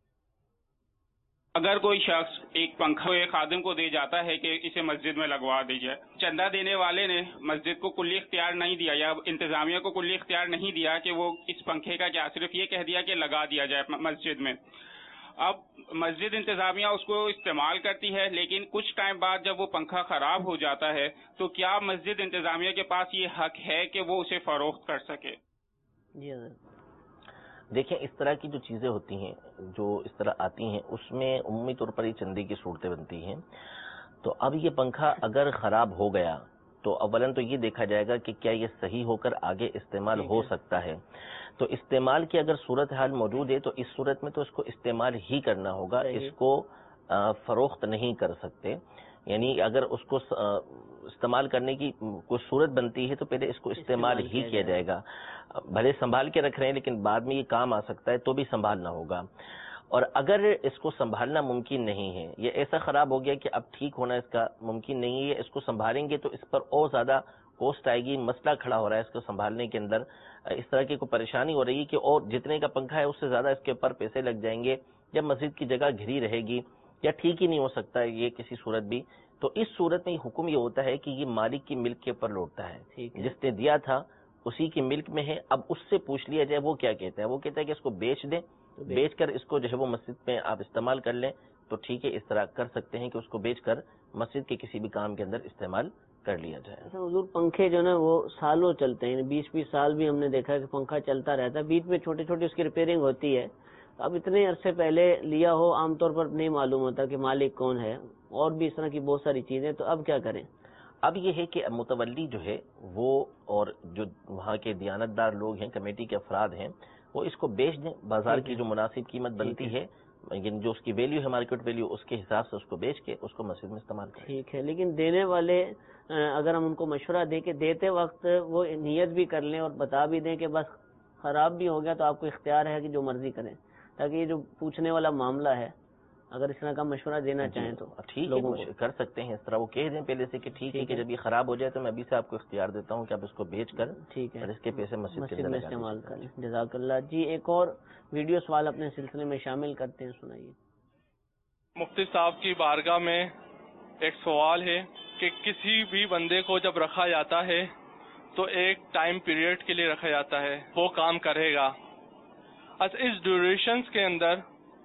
[SPEAKER 8] اگر کوئی شخص ایک پنکھا ایک خادم کو دے جاتا ہے کہ اسے مسجد میں لگوا دیجیے, چندہ دینے والے نے مسجد کو کلی اختیار نہیں دیا یا انتظامیہ کو کلی اختیار نہیں دیا کہ وہ اس پنکھے کا کیا, صرف یہ کہہ دیا کہ لگا دیا جائے مسجد میں. اب مسجد انتظامیہ اس کو استعمال کرتی ہے, لیکن کچھ ٹائم بعد جب وہ پنکھا خراب ہو جاتا ہے تو کیا مسجد انتظامیہ کے پاس یہ حق ہے کہ وہ اسے فروخت کر سکے؟
[SPEAKER 2] جی
[SPEAKER 3] دیکھیں اس طرح کی جو چیزیں ہوتی ہیں جو اس طرح آتی ہیں اس میں عمومی طور پر یہ چندے کی صورتیں بنتی ہیں. تو اب یہ پنکھا اگر خراب ہو گیا تو اولاً تو یہ دیکھا جائے گا کہ کیا یہ صحیح ہو کر آگے استعمال ہو سکتا ہے. تو استعمال کی اگر صورتحال موجود ہے تو اس صورت میں تو اس کو استعمال ہی کرنا ہوگا, اس کو فروخت نہیں کر سکتے. یعنی اگر اس کو استعمال کرنے کی کوئی صورت بنتی ہے تو پہلے اس کو استعمال ہی کیا جائے گا. بھلے سنبھال کے رکھ رہے ہیں لیکن بعد میں یہ کام آ سکتا ہے تو بھی سنبھالنا ہوگا. اور اگر اس کو سنبھالنا ممکن نہیں ہے, یہ ایسا خراب ہو گیا کہ اب ٹھیک ہونا اس کا ممکن نہیں ہے, اس کو سنبھالیں گے تو اس پر اور زیادہ کوسٹ آئے گی, مسئلہ کھڑا ہو رہا ہے اس کو سنبھالنے کے اندر, اس طرح کی کوئی پریشانی ہو رہی ہے کہ اور جتنے کا پنکھا ہے اس سے زیادہ اس کے اوپر پیسے لگ جائیں گے, یا مسجد کی جگہ گھری رہے گی, یا ٹھیک ہی نہیں ہو سکتا ہے یہ کسی صورت بھی. تو اس صورت میں حکم یہ ہوتا ہے کہ یہ مالک کی ملک کے اوپر لوٹتا ہے, جس نے دیا تھا اسی کی ملک میں ہے. اب اس سے پوچھ لیا جائے وہ کیا کہتا ہے. وہ کہتا ہے کہ اس کو بیچ دیں, بیچ کر اس کو جو ہے وہ مسجد میں آپ استعمال کر لیں تو ٹھیک ہے, اس طرح کر سکتے ہیں کہ اس کو بیچ کر مسجد کے کسی بھی کام کے اندر استعمال کر لیا جائے.
[SPEAKER 2] حضور پنکھے جو نا وہ سالوں چلتے ہیں, بیس بیس سال بھی ہم نے دیکھا کہ پنکھا چلتا رہتا ہے, بیچ میں چھوٹی چھوٹی اس کی ریپیئرنگ ہوتی ہے. اب اتنے عرصے پہلے لیا ہو عام طور پر نہیں معلوم ہوتا کہ مالک کون ہے, اور بھی اس طرح کی بہت ساری چیزیں. تو اب کیا کریں؟
[SPEAKER 3] اب یہ ہے کہ متولی جو ہے وہ اور جو وہاں کے دیانتدار لوگ ہیں, کمیٹی کے افراد ہیں, وہ اس کو بیچ دیں. بازار کی جو مناسب قیمت بنتی ہے, جو اس کی ویلیو ہے مارکیٹ ویلیو, اس کے حساب سے اس کو بیچ کے اس کو مسجد میں استعمال کریں.
[SPEAKER 2] ٹھیک ہے, لیکن دینے والے اگر ہم ان کو مشورہ دیں کہ دیتے وقت وہ نیت بھی کر لیں اور بتا بھی دیں کہ بس خراب بھی ہو گیا تو آپ کو اختیار ہے کہ جو مرضی کریں, تاکہ یہ جو پوچھنے والا معاملہ ہے اگر اس طرح کا مشورہ دینا چاہیں تو
[SPEAKER 3] ٹھیک ہے, کر سکتے ہیں اس طرح. وہ کہہ دیں پہلے سے کہ ٹھیک ہے کہ جب یہ خراب ہو جائے تو میں ابھی سے آپ کو اختیار دیتا ہوں کہ آپ اس کو بیچ کر
[SPEAKER 2] ٹھیک ہے
[SPEAKER 3] اور اس کے پیسے مسجد کے اندر
[SPEAKER 2] استعمال کریں. جزاک اللہ. جی ایک اور ویڈیو سوال اپنے سلسلے میں شامل کرتے ہیں, سنائیے.
[SPEAKER 9] مفتی صاحب کی بارگاہ میں ایک سوال ہے کہ کسی بھی بندے کو جب رکھا جاتا ہے تو ایک ٹائم پیریڈ کے لیے رکھا جاتا ہے, وہ کام کرے گا. اس ڈیوریشنز کے اندر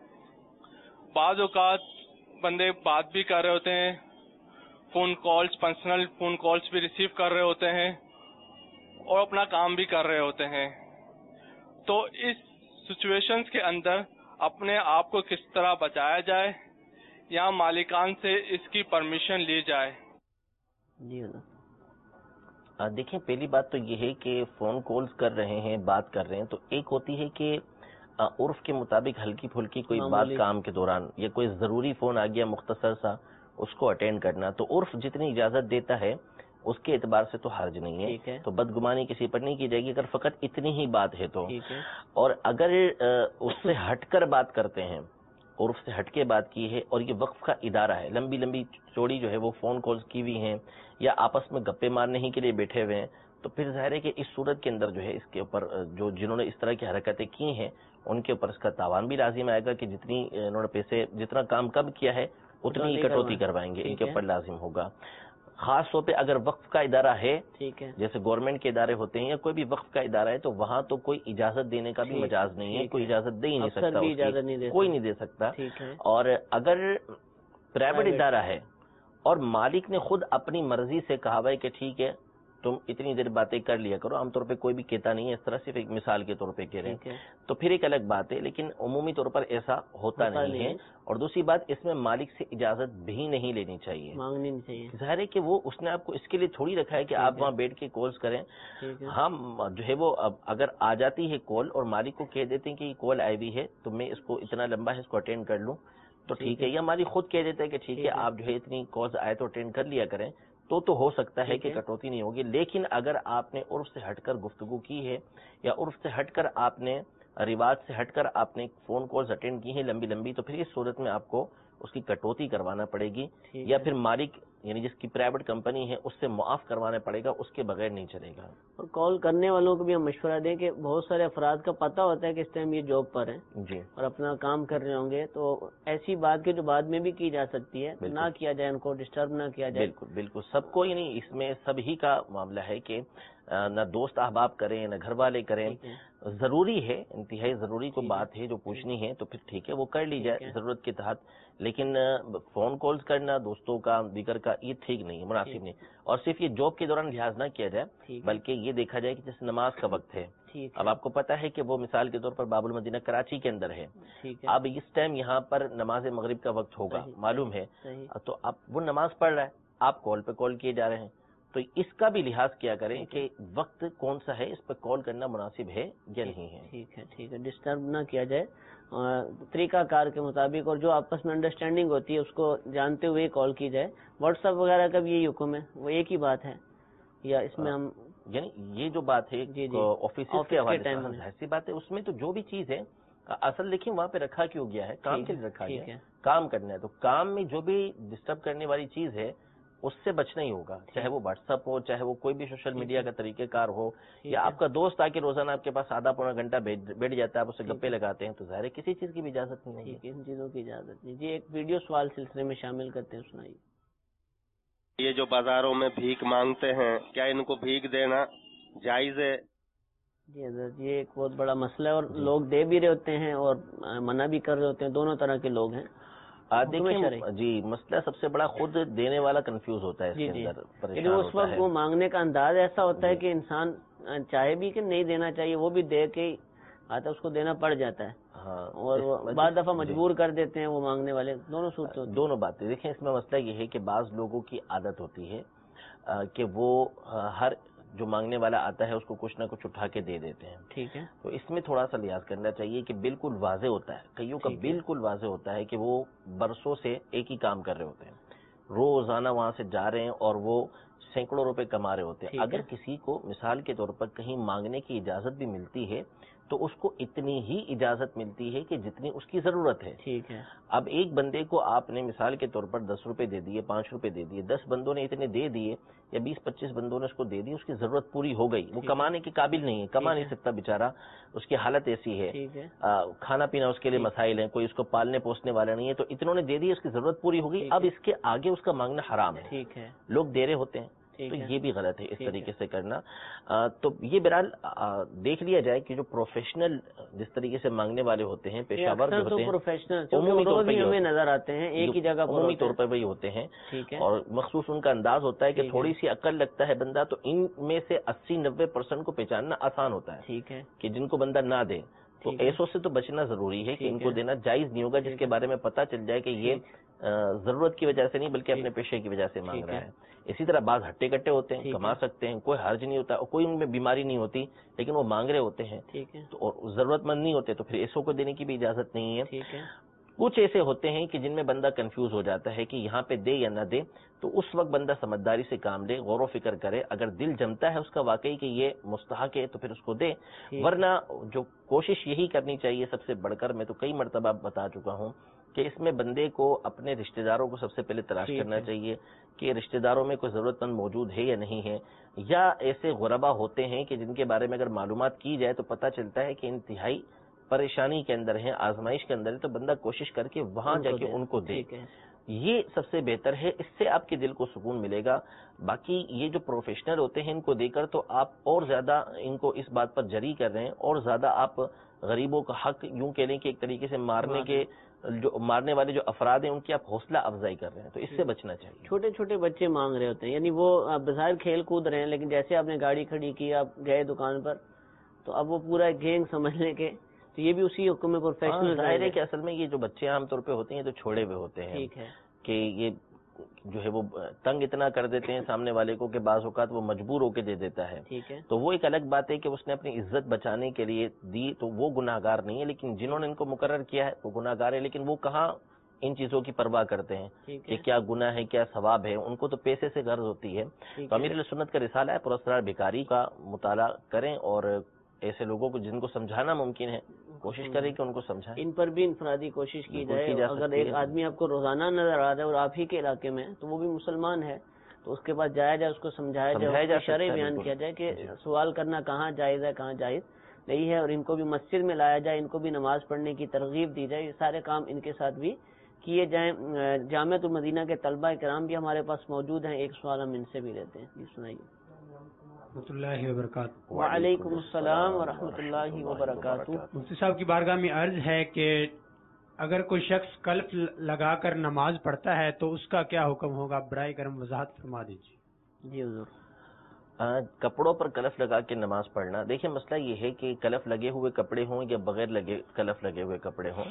[SPEAKER 9] بعض اوقات بندے بات بھی کر رہے ہوتے ہیں, phone calls personal phone calls بھی ریسیو کر رہے ہوتے ہیں, اور اپنا کام بھی کر رہے ہوتے ہیں. تو اس سچویشنز کے اندر اپنے آپ کو کس طرح بچایا جائے یا مالکان سے اس کی پرمیشن لی جائے؟
[SPEAKER 2] جی
[SPEAKER 3] دیکھیں, پہلی بات تو یہ ہے کہ فون کالز کر رہے ہیں, بات کر رہے ہیں, تو ایک ہوتی ہے کہ عرف کے مطابق ہلکی پھلکی کوئی بات کام کے دوران یا کوئی ضروری فون آ گیا مختصر سا, اس کو اٹینڈ کرنا. تو عرف جتنی اجازت دیتا ہے اس کے اعتبار سے تو حرج نہیں ہے, تو بدگمانی کسی پر نہیں کی جائے گی اگر فقط اتنی ہی بات ہے تو. اور اگر اس سے ہٹ کر بات کرتے ہیں, عرف سے ہٹ کے بات کی ہے اور یہ وقف کا ادارہ ہے, لمبی لمبی چوڑی جو ہے وہ فون کالز کی ہوئی ہیں یا آپس میں گپے مارنے ہی کے لیے بیٹھے ہوئے ہیں, تو پھر ظاہر ہے کہ اس صورت کے اندر جو ہے اس کے اوپر جو جنہوں نے اس طرح کی حرکتیں کی ہیں ان کے اوپر اس کا تاوان بھی لازم آئے گا کہ جتنی انہوں نے پیسے جتنا کام کم کیا ہے اتنی کٹوتی کروائیں گے, ان کے اوپر لازم ہوگا. خاص طور پہ اگر وقف کا ادارہ ہے, جیسے گورنمنٹ کے ادارے ہوتے ہیں یا کوئی بھی وقف کا ادارہ ہے, تو وہاں تو کوئی اجازت دینے کا بھی مجاز نہیں ہے, کوئی اجازت دے ہی نہیں سکتا, کوئی نہیں دے سکتا. اور اگر پرائیویٹ ادارہ ہے اور مالک نے خود اپنی مرضی سے کہا ہے کہ ٹھیک ہے تم اتنی دیر باتیں کر لیا کرو, عام طور پہ کوئی بھی کہتا نہیں ہے اس طرح, صرف ایک مثال کے طور پہ کہہ رہے ہیں, تو پھر ایک الگ بات ہے, لیکن عمومی طور پر ایسا ہوتا نہیں ہے. اور دوسری بات, اس میں مالک سے اجازت بھی نہیں لینی چاہیے,
[SPEAKER 2] مانگنی نہیں چاہیے.
[SPEAKER 3] ظاہر ہے کہ وہ اس نے آپ کو اس کے لیے تھوڑی رکھا ہے کہ آپ وہاں بیٹھ کے کالز کریں. ہم جو ہے وہ اگر آ جاتی ہے کال اور مالک کو کہہ دیتے ہیں کہ یہ کال آئی ہوئی ہے تو میں اس کو اتنا لمبا ہے اس کو اٹینڈ کر لوں تو ٹھیک ہے, یا مالک خود کہہ دیتا ہے کہ ٹھیک ہے آپ جو ہے اتنی کالز آئے تو اٹینڈ کر لیا کریں, تو تو ہو سکتا ہے کہ کٹوتی نہیں ہوگی. لیکن اگر آپ نے عرف سے ہٹ کر گفتگو کی ہے یا عرف سے ہٹ کر آپ نے رواج سے ہٹ کر آپ نے فون کالز اٹینڈ کی ہیں لمبی لمبی, تو پھر اس صورت میں آپ کو اس کی کٹوتی کروانا پڑے گی, یا پھر مالک یعنی جس کی پرائیویٹ کمپنی ہے اس سے معاف کروانا پڑے گا, اس کے بغیر نہیں چلے گا.
[SPEAKER 2] اور کال کرنے والوں کو بھی ہم مشورہ دیں کہ بہت سارے افراد کا پتہ ہوتا ہے کہ اس ٹائم یہ جاب پر ہیں
[SPEAKER 3] جی
[SPEAKER 2] اور اپنا کام کر رہے ہوں گے, تو ایسی بات کے جو بعد میں بھی کی جا سکتی ہے, نہ کیا جائے, ان کو ڈسٹرب نہ کیا جائے.
[SPEAKER 3] بالکل بالکل, سب کو یعنی اس میں سب ہی کا معاملہ ہے کہ نہ دوست احباب کریں نہ گھر والے کریں, ضروری ہے, انتہائی ضروری کو بات ہے جو پوچھنی ہے تو پھر ٹھیک ہے وہ کر لی جائے ضرورت کے تحت, لیکن لیکن فون کالز کرنا دوستوں کا دیگر کا یہ ٹھیک نہیں ہے، مناسب نہیں. اور صرف یہ جاب کے دوران لحاظ نہ کیا جائے بلکہ یہ دیکھا جائے کہ جیسے نماز کا وقت ہے. اب آپ کو پتا ہے کہ وہ مثال کے طور پر باب المدینہ کراچی کے اندر ہے، اب اس ٹائم یہاں پر نماز مغرب کا وقت ہوگا معلوم ہے، تو اب وہ نماز پڑھ رہا ہے، آپ کال پہ کال کیے جا رہے ہیں، تو اس کا بھی لحاظ کیا کریں کہ وقت کون سا ہے، اس پہ کال کرنا مناسب ہے یا نہیں ہے.
[SPEAKER 2] ٹھیک ہے ٹھیک ہے ڈسٹرب نہ کیا جائے طریقہ کار کے مطابق، اور جو آپس میں انڈرسٹینڈنگ ہوتی ہے اس کو جانتے ہوئے کال کی جائے. واٹس ایپ وغیرہ کا بھی یہی حکم ہے، وہ ایک ہی بات ہے یا اس میں ہم
[SPEAKER 3] یعنی یہ جو بات ہے آفس کے حوالے سے ایسی بات ہے، اس میں تو جو بھی چیز ہے اصل دیکھیں وہاں پہ رکھا کیوں گیا ہے، کام کے لیے رکھا گیا ہے، کام کرنا ہے، تو کام میں جو بھی ڈسٹرب کرنے والی چیز ہے اس سے بچنا ہی ہوگا، چاہے وہ واٹس ایپ ہو، چاہے وہ کوئی بھی سوشل میڈیا کا طریقہ کار ہو، یا آپ کا دوست آ کے روزانہ آپ کے پاس آدھا پونا گھنٹہ بیٹھ جاتا ہے، آپ اسے گپے لگاتے ہیں، تو ظاہر ہے کسی چیز کی بھی اجازت نہیں ہے،
[SPEAKER 2] ان چیزوں کی اجازت نہیں. جی ایک ویڈیو سوال سلسلے میں شامل کرتے ہیں، سنائیے.
[SPEAKER 10] یہ جو بازاروں میں بھیک مانگتے ہیں، کیا ان کو بھیک دینا جائز ہے؟
[SPEAKER 2] جی حضرت یہ ایک بہت بڑا مسئلہ ہے، اور لوگ دے بھی رہے ہوتے ہیں اور منع بھی کر رہے ہوتے ہیں، دونوں طرح کے لوگ ہیں.
[SPEAKER 3] دیکھیں جی مسئلہ سب سے بڑا خود دینے والا کنفیوز ہوتا ہے اس کے اندر، پریشان ہوتا ہے.
[SPEAKER 2] اس وقت وہ مانگنے کا انداز ایسا ہوتا ہے کہ انسان چاہے بھی کہ نہیں دینا چاہیے، وہ بھی دے کے آتا اس کو دینا پڑ جاتا ہے، اور بعض دفعہ مجبور کر دیتے ہیں وہ مانگنے والے. دونوں صورتیں
[SPEAKER 3] دونوں باتیں دیکھیں، اس میں مسئلہ یہ ہے کہ بعض لوگوں کی عادت ہوتی ہے کہ وہ ہر جو مانگنے والا آتا ہے اس کو کچھ نہ کچھ اٹھا کے دے دیتے ہیں.
[SPEAKER 2] ٹھیک ہے،
[SPEAKER 3] تو اس میں تھوڑا سا لحاظ کرنا چاہیے کہ بالکل واضح ہوتا ہے، کئیوں کا بالکل واضح ہوتا ہے کہ وہ برسوں سے ایک ہی کام کر رہے ہوتے ہیں، روزانہ وہاں سے جا رہے ہیں اور وہ سینکڑوں روپے کما رہے ہوتے ہیں. اگر کسی کو مثال کے طور پر کہیں مانگنے کی اجازت بھی ملتی ہے تو اس کو اتنی ہی اجازت ملتی ہے کہ جتنی اس کی ضرورت ہے.
[SPEAKER 2] ٹھیک ہے.
[SPEAKER 3] اب ایک بندے کو آپ نے مثال کے طور پر دس روپے دے دیے، پانچ روپے دے دیے، دس بندوں نے اتنے دے دیے یا بیس پچیس بندوں نے اس کو دے دی، اس کی ضرورت پوری ہو گئی، وہ کمانے کے قابل نہیں ہے، کما نہیں سکتا بیچارہ، اس کی حالت ایسی ہے، کھانا پینا اس کے لیے مسائل ہیں، کوئی اس کو پالنے پوسنے والا نہیں ہے، تو اتنوں نے دے دی، اس کی ضرورت پوری ہو گئی. اب اس کے آگے اس کا مانگنا حرام ہے. ٹھیک ہے. لوگ دے رہے ہوتے ہیں تو یہ بھی غلط ہے اس طریقے سے کرنا. تو یہ بہرحال دیکھ لیا جائے کہ جو پروفیشنل جس طریقے سے مانگنے والے ہوتے ہیں، پیشہ ور ہوتے ہیں،
[SPEAKER 2] پروفیشنل عمومی طور پر ہمیں نظر آتے ہیں ایک ہی جگہ پر،
[SPEAKER 3] عمومی طور پر وہی ہوتے ہیں، اور مخصوص ان کا انداز ہوتا ہے کہ تھوڑی سی عقل لگتا ہے بندہ تو ان میں سے اسی نوے پرسینٹ کو پہچاننا آسان ہوتا ہے. ٹھیک ہے. کہ جن کو بندہ نہ دے تو ایسوں سے تو بچنا ضروری ہے کہ ان کو دینا جائز نہیں ہوگا جس کے بارے میں پتہ چل جائے کہ یہ ضرورت کی وجہ سے نہیں بلکہ اپنے پیشے کی وجہ سے مانگ رہا ہے. اسی طرح بعض ہٹے کٹے ہوتے ہیں، کما سکتے ہیں، کوئی حرج نہیں ہوتا، کوئی ان میں بیماری نہیں ہوتی، لیکن وہ مانگ رہے ہوتے ہیں اور ضرورت مند نہیں ہوتے، تو پھر ایسوں کو دینے کی بھی اجازت نہیں ہے. کچھ ایسے ہوتے ہیں کہ جن میں بندہ کنفیوز ہو جاتا ہے کہ یہاں پہ دے یا نہ دے، تو اس وقت بندہ سمجھداری سے کام لے، غور و فکر کرے. اگر دل جمتا ہے اس کا واقعی کہ یہ مستحق ہے تو پھر اس کو دے، ورنہ جو کوشش یہی کرنی چاہیے سب سے بڑھ کر، میں تو کئی مرتبہ بتا چکا ہوں کہ اس میں بندے کو اپنے رشتہ داروں کو سب سے پہلے تلاش کرنا چاہیے کہ رشتہ داروں میں کوئی ضرورت مند موجود ہے یا نہیں ہے، یا ایسے غربا ہوتے ہیں کہ جن کے بارے میں اگر معلومات کی جائے تو پتہ چلتا ہے کہ انتہائی پریشانی کے اندر ہیں، آزمائش کے اندر ہے، تو بندہ کوشش کر کے وہاں جا کے ان کو دے. یہ سب سے بہتر ہے، اس سے آپ کے دل کو سکون ملے گا. باقی یہ جو پروفیشنل ہوتے ہیں ان کو دے کر تو آپ اور زیادہ ان کو اس بات پر جری کر رہے ہیں، اور زیادہ آپ غریبوں کا حق یوں کہہ لیں کہ ایک طریقے سے مارنے کے جو مارنے والے جو افراد ہیں ان کی آپ حوصلہ افزائی کر رہے ہیں، تو اس سے بچنا چاہیے.
[SPEAKER 2] چھوٹے چھوٹے بچے مانگ رہے ہوتے ہیں، یعنی وہ بظاہر کھیل کود رہے ہیں، لیکن جیسے آپ نے گاڑی کھڑی کی، آپ گئے دکان پر، تو اب وہ پورا گینگ سمجھنے کے، تو یہ بھی اسی حکم میں پروفیشنل
[SPEAKER 3] ظاہر ہے کہ اصل میں یہ جو بچے عام طور پہ ہوتے ہیں تو چھوڑے ہوئے ہوتے ہیں.
[SPEAKER 2] ٹھیک ہے.
[SPEAKER 3] کہ یہ جو ہے وہ تنگ اتنا کر دیتے ہیں سامنے والے کو کہ بعض اوقات وہ مجبور ہو کے دے دیتا ہے.
[SPEAKER 2] ٹھیک ہے.
[SPEAKER 3] تو وہ ایک الگ بات ہے کہ اس نے اپنی عزت بچانے کے لیے دی تو وہ گناہ گار نہیں ہے، لیکن جنہوں نے ان کو مقرر کیا ہے وہ گناہ گار ہے. لیکن وہ کہاں ان چیزوں کی پرواہ کرتے ہیں کہ کیا گناہ ہے کیا ثواب ہے، ان کو تو پیسے سے غرض ہوتی ہے. تو امیر سنت کا رسالہ ہے پراسرار بیکاری کا مطالعہ کریں، اور ایسے لوگوں کو جن کو سمجھانا ممکن ہے کوشش کریں کہ ان کو سمجھائیں.
[SPEAKER 2] ان پر بھی انفرادی کوشش کی جائے. اگر ایک آدمی آپ کو روزانہ نظر آ رہا ہے اور آپ ہی کے علاقے میں، تو وہ بھی مسلمان ہے، تو اس کے پاس جایا جائے، اس کو سمجھایا جائے، شرعی بیان کیا جائے کہ سوال کرنا کہاں جائز ہے کہاں جائز نہیں ہے، اور ان کو بھی مسجد میں لایا جائے، ان کو بھی نماز پڑھنے کی ترغیب دی جائے. یہ سارے کام ان کے ساتھ بھی کیے جائیں. جامعۃ المدینہ کے طلبہ کرام بھی ہمارے پاس موجود ہیں، ایک سوال ہم ان سے بھی لیتے ہیں. جی سنائیے.
[SPEAKER 11] رحمۃ اللہ وبرکاتہ.
[SPEAKER 2] وعلیکم السلام ورحمۃ اللہ وبرکاتہ.
[SPEAKER 11] مفتی صاحب کی بارگاہ میں عرض ہے کہ اگر کوئی شخص کلف لگا کر نماز پڑھتا ہے تو اس کا کیا حکم ہوگا؟ برائے کرم وضاحت فرما دیجیے۔
[SPEAKER 2] جی حضور۔
[SPEAKER 3] کپڑوں پر کلف لگا کے نماز پڑھنا، دیکھیں مسئلہ یہ ہے کہ کلف لگے ہوئے کپڑے ہوں یا بغیر لگے کلف لگے ہوئے کپڑے ہوں،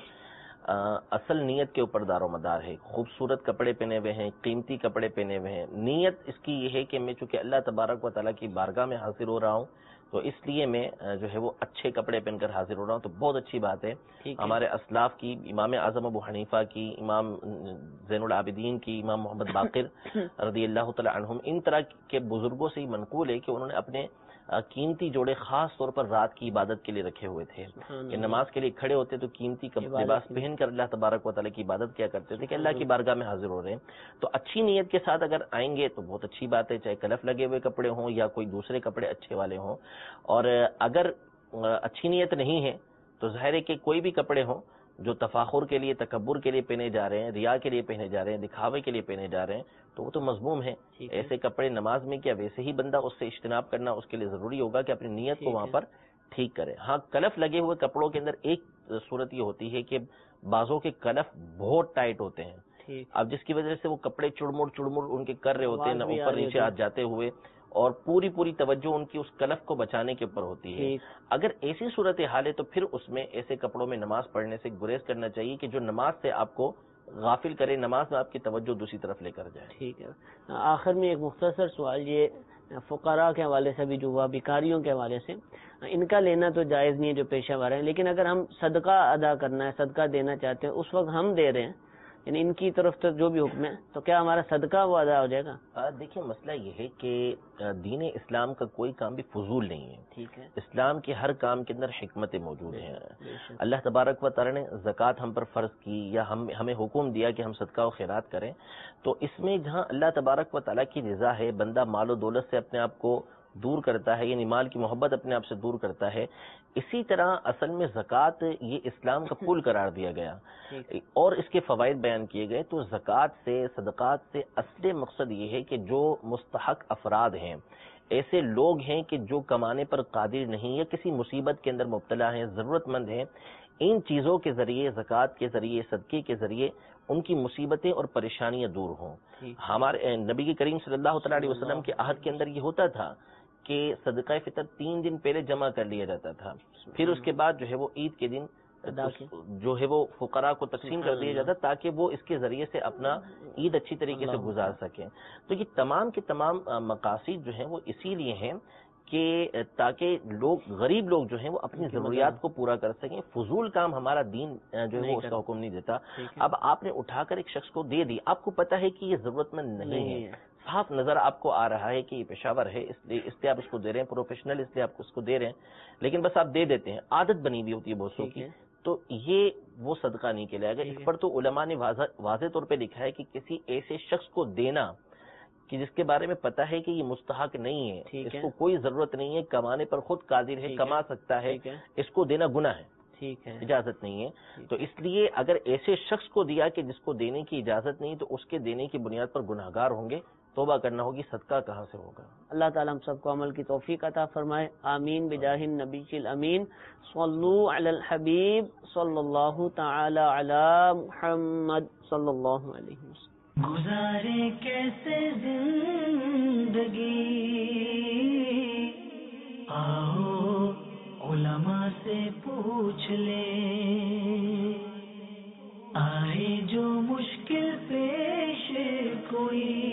[SPEAKER 3] اصل نیت کے اوپر دار و مدار ہے۔ خوبصورت کپڑے پہنے ہوئے ہیں، قیمتی کپڑے پہنے ہوئے ہیں، نیت اس کی یہ ہے کہ میں چونکہ اللہ تبارک و تعالیٰ کی بارگاہ میں حاضر ہو رہا ہوں تو اس لیے میں جو ہے وہ اچھے کپڑے پہن کر حاضر ہو رہا ہوں، تو بہت اچھی بات ہے۔ ہمارے اسلاف کی، امام اعظم ابو حنیفہ کی، امام زین العابدین کی، امام محمد باقر رضی اللہ تعالی عنہم، ان طرح کے بزرگوں سے ہی منقول ہے کہ انہوں نے اپنے قیمتی جوڑے خاص طور پر رات کی عبادت کے لیے رکھے ہوئے تھے کہ نماز کے لیے کھڑے ہوتے تو قیمتی لباس پہن کر اللہ تبارک و تعالیٰ کی عبادت کیا کرتے تھے کہ اللہ کی بارگاہ میں حاضر ہو رہے ہیں۔ تو اچھی نیت کے ساتھ اگر آئیں گے تو بہت اچھی بات ہے، چاہے کلف لگے ہوئے کپڑے ہوں یا کوئی دوسرے کپڑے اچھے والے ہوں۔ اور اگر اچھی نیت نہیں ہے تو ظاہر ہے کہ کوئی بھی کپڑے ہوں جو تفاخر کے لیے، تکبر کے لیے پہنے جا رہے ہیں، ریا کے لیے پہنے جا رہے ہیں، دکھاوے کے لیے پہنے جا رہے ہیں، تو وہ تو مذموم ہے۔ ایسے کپڑے نماز میں کیا ویسے ہی بندہ اس سے اجتناب کرنا اس کے لیے ضروری ہوگا کہ اپنی نیت کو وہاں پر ٹھیک کرے۔ ہاں، کلف لگے ہوئے کپڑوں کے اندر ایک صورت یہ ہوتی ہے کہ بعضوں کے کلف بہت ٹائٹ ہوتے ہیں، اب جس کی وجہ سے وہ کپڑے چڑمڑ چڑمڑ ان کے کر رہے ہوتے ہیں، اوپر نیچے ہاتھ جاتے ہوئے، اور پوری پوری توجہ ان کی اس کلف کو بچانے کے اوپر ہوتی ہے۔ اگر ایسی صورت حال ہے تو پھر اس میں ایسے کپڑوں میں نماز پڑھنے سے گریز کرنا چاہیے کہ جو نماز سے آپ کو غافل کرے، نماز میں آپ کی توجہ دوسری طرف لے کر جائے۔
[SPEAKER 2] ٹھیک ہے۔ آخر میں ایک مختصر سوال، یہ فقراء کے حوالے سے بھی جو ہوا، بیکاریوں کے حوالے سے، ان کا لینا تو جائز نہیں ہے جو پیشہ ور ہیں، لیکن اگر ہم صدقہ ادا کرنا ہے، صدقہ دینا چاہتے ہیں، اس وقت ہم دے رہے ہیں، یعنی ان کی طرف سے جو بھی حکم ہے، تو کیا ہمارا صدقہ وہ ادا ہو جائے گا؟
[SPEAKER 3] دیکھیں مسئلہ یہ ہے کہ دین اسلام کا کوئی کام بھی فضول نہیں ہے۔
[SPEAKER 2] ٹھیک ہے۔
[SPEAKER 3] اسلام کے ہر کام کے اندر حکمتیں موجود ہیں۔ اللہ تبارک و تعالیٰ نے زکوٰۃ ہم پر فرض کی یا ہم ہمیں حکم دیا کہ ہم صدقہ و خیرات کریں، تو اس میں جہاں اللہ تبارک و تعالیٰ کی رضا ہے، بندہ مال و دولت سے اپنے آپ کو دور کرتا ہے، یعنی مال کی محبت اپنے آپ سے دور کرتا ہے، اسی طرح اصل میں زکوٰۃ یہ اسلام کا پل قرار دیا گیا اور اس کے فوائد بیان کیے گئے۔ تو زکوٰۃ سے، صدقات سے اصل مقصد یہ ہے کہ جو مستحق افراد ہیں، ایسے لوگ ہیں کہ جو کمانے پر قادر نہیں یا کسی مصیبت کے اندر مبتلا ہیں، ضرورت مند ہیں، ان چیزوں کے ذریعے، زکوٰۃ کے ذریعے، صدقے کے ذریعے ان کی مصیبتیں اور پریشانیاں دور ہوں۔ ہمارے نبی کریم صلی اللہ تعالیٰ علیہ وسلم کے عہد کے اندر یہ ہوتا تھا کہ صدقہ فطر تین دن پہلے جمع کر لیا جاتا تھا، پھر اس کے بعد جو ہے وہ عید کے دن جو ہے وہ فقراء کو تقسیم کر دیا جاتا تاکہ وہ اس کے ذریعے سے اپنا عید اچھی طریقے سے گزار سکیں۔ تو یہ تمام کے تمام مقاصد جو ہیں وہ اسی لیے ہیں کہ تاکہ لوگ، غریب لوگ جو ہیں وہ اپنی ضروریات کو پورا کر سکیں۔ فضول کام ہمارا دین جو ہے وہ اس کا حکم نہیں دیتا۔ اب آپ نے اٹھا کر ایک شخص کو دے دی، آپ کو پتا ہے کہ یہ ضرورت مند نہیں ہے، صاف نظر آپ کو آ رہا ہے کہ یہ پشاور ہے، اس لیے اس لیے آپ اس کو دے رہے ہیں، پروفیشنل اس لیے آپ اس کو دے رہے ہیں، لیکن بس آپ دے دیتے ہیں، عادت بنی ہوئی ہوتی ہے بہت سو کی، تو یہ وہ صدقہ نہیں کہلائے گا۔ اس پر تو علماء نے واضح طور پہ لکھا ہے کہ کسی ایسے شخص کو دینا کہ جس کے بارے میں پتا ہے کہ یہ مستحق نہیں ہے، اس کو کوئی ضرورت نہیں ہے، کمانے پر خود قادر ہے، کما سکتا ہے، اس کو دینا گناہ ہے، ٹھیک ہے، اجازت نہیں ہے۔ تو اس لیے اگر ایسے شخص کو دیا کہ جس کو دینے کی اجازت نہیں، تو اس کے دینے کی بنیاد پر گناہگار ہوں گے، توبہ کرنا ہوگی، صدقہ کہاں سے ہوگا؟
[SPEAKER 2] اللہ تعالیٰ ہم سب کو عمل کی توفیق عطا فرمائے، آمین بجاہ النبی الامین، صلو علی الحبیب صلی اللہ تعالی علی محمد صلی اللہ علیہ وسلم۔
[SPEAKER 1] گزارے کیسے زندگی، آؤ علماء سے پوچھ لیں، آئے جو مشکل پیش کوئی